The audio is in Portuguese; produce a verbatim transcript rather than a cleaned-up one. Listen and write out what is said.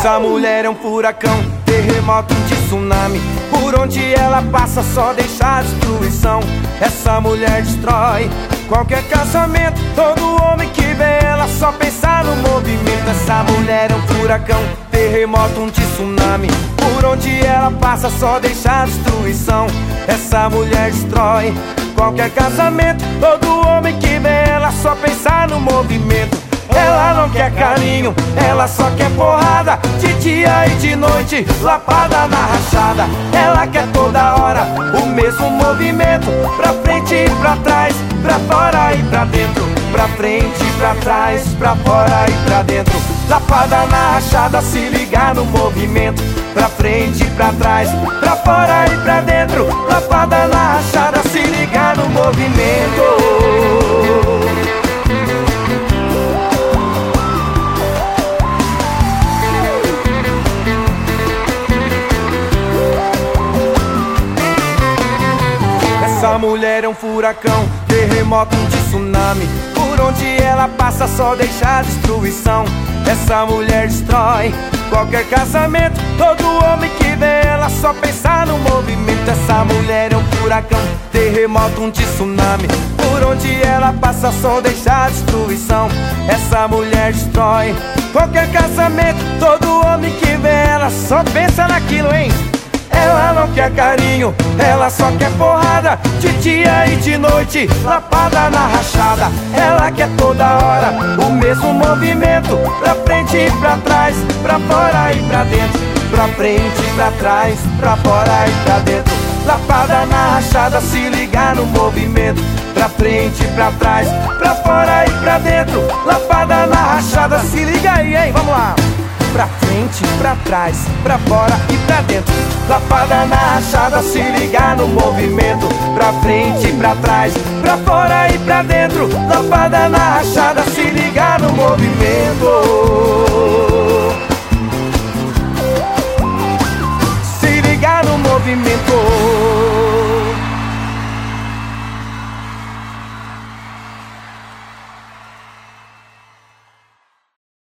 Essa mulher é um furacão, terremoto, um tsunami. Por onde ela passa só deixa destruição. Essa mulher destrói qualquer casamento. Todo homem que vê ela só pensa no movimento. Essa mulher é um furacão, terremoto, um tsunami. Por onde ela passa só deixa destruição. Essa mulher destrói qualquer casamento. Todo homem que vê ela só pensa no movimento. Ela não quer carinho, ela só quer porrada. De dia e de noite, lapada na rachada. Ela quer toda hora o mesmo movimento. Pra frente e pra trás, pra fora e pra dentro. Pra frente e pra trás, pra fora e pra dentro. Lapada na rachada, se ligar no movimento. Pra frente e pra trás, pra fora e pra dentro. Lapada na rachada, se ligar no movimento. Essa mulher é um furacão, terremoto, um tsunami. Por onde ela passa só deixa destruição. Essa mulher destrói qualquer casamento. Todo homem que vê ela só pensa no movimento. Essa mulher é um furacão, terremoto, um tsunami. Por onde ela passa só deixa destruição. Essa mulher destrói qualquer casamento. Todo homem que vê ela só pensa naquilo, hein? Ela não quer carinho, ela só quer porrada. De dia e de noite, lapada na rachada. Ela quer toda hora o mesmo movimento. Pra frente e pra trás, pra fora e pra dentro. Pra frente e pra trás, pra fora e pra dentro. Lapada na rachada, se ligar no movimento. Pra frente e pra trás, pra fora e pra dentro. Lapada na rachada, se liga aí, hein? Vamos lá! Pra frente, pra trás, pra fora e pra dentro. Lapada na rachada, se ligar no movimento. Pra frente, pra trás, pra fora e pra dentro. Lapada na rachada, se ligar no movimento. Se ligar no movimento.